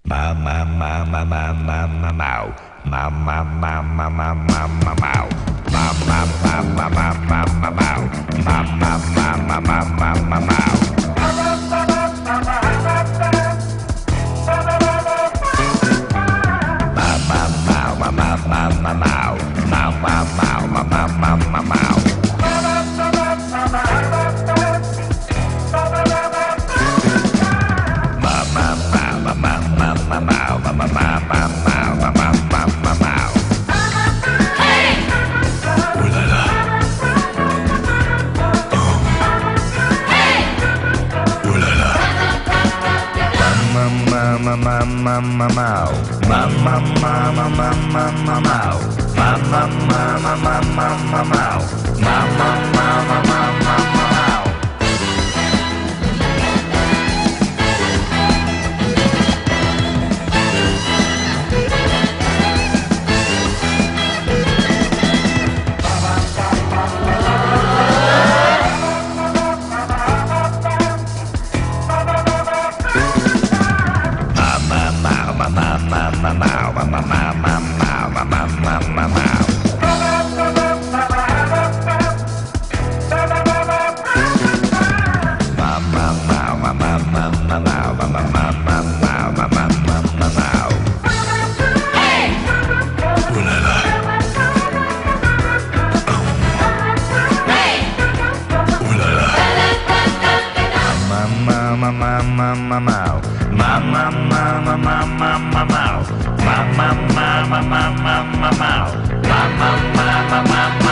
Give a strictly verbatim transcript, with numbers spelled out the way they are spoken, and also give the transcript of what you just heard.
Ma ma ma ma ma ma ma mau. Ma ma ma ma ma ma ma mau. Ma ma ma ma ma ma ma mau. Ma ma ma ma ma ma ma mau. Ma ma ma ma ma ma ma mau. Ma ma ma ma ma ma ma mau. Mama mama mau mama mama mama mama mau mama mama mama mama mau mama mama mama mau. Mama mau, mama mama mau, mama mama mau. Mama mau, mama mama mau, mama mama mau, mama mama mau. Hey! Ooh la la. Hey! Ooh la la. Mama mama mama mau. Mama mama mama mama mau. Mama mama mama mama mau. Mama mama mama